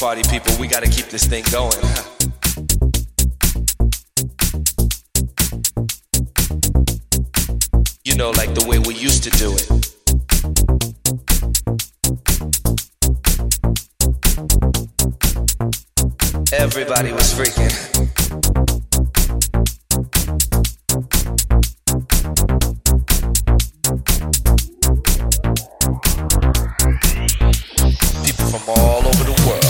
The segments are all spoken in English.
party people, we gotta keep this thing going. You know, like the way we used to do it. Everybody was freaking. People from all over the world.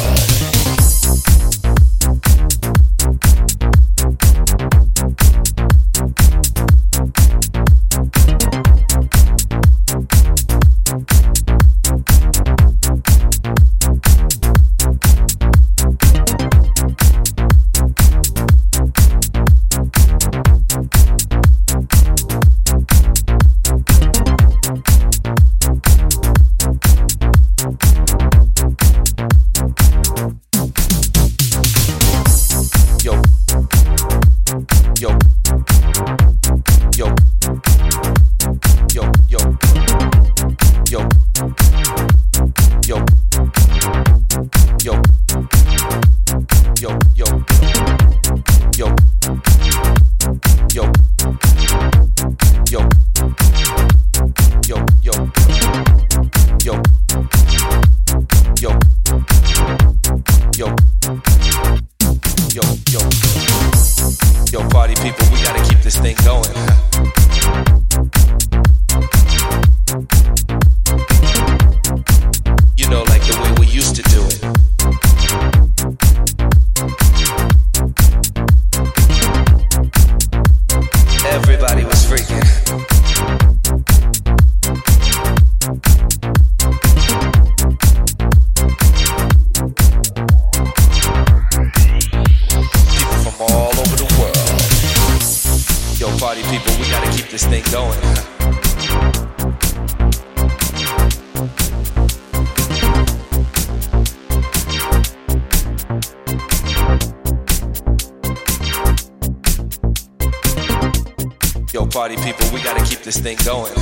Party people, we gotta keep this thing going.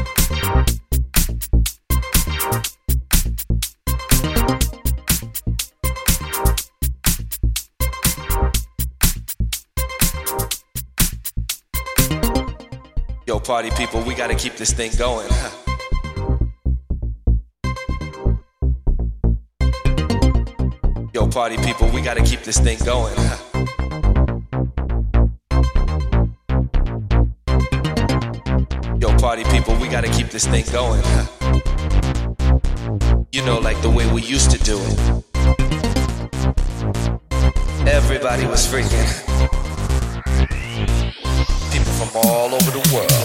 Yo, party people, we gotta keep this thing going. Yo, party people, we gotta keep this thing going. Party people, we gotta keep this thing going. You know, like the way we used to do it. Everybody was freaking. People from all over the world.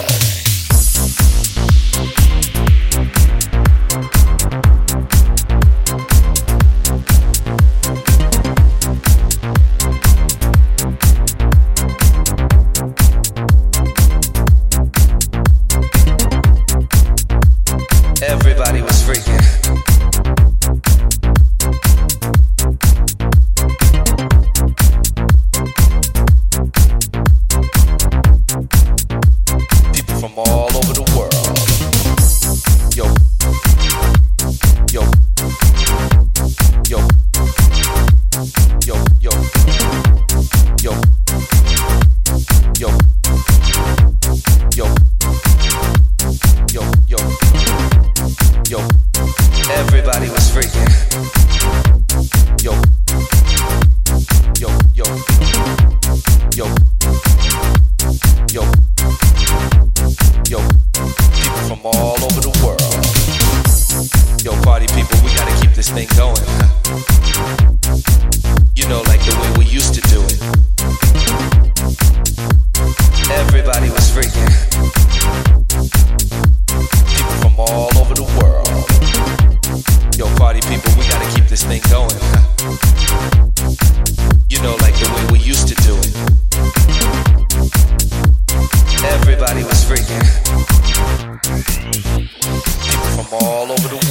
Everybody was freaking. People from all over the world. Yo. Yo. Yo. Yo. Yo. Yo. Yo. Yo. Yo. Yo. Yo, everybody was freaking. Yo, yo, yo, yo, yo, yo. People from all over the world. Yo, party people, we gotta keep this thing going. You know, like the way we used to do it. Everybody was freaking. People from all over the world. Yo, party people, we gotta keep this thing going. You know, like the way we used to do it. Everybody was freaking. People from all over the world.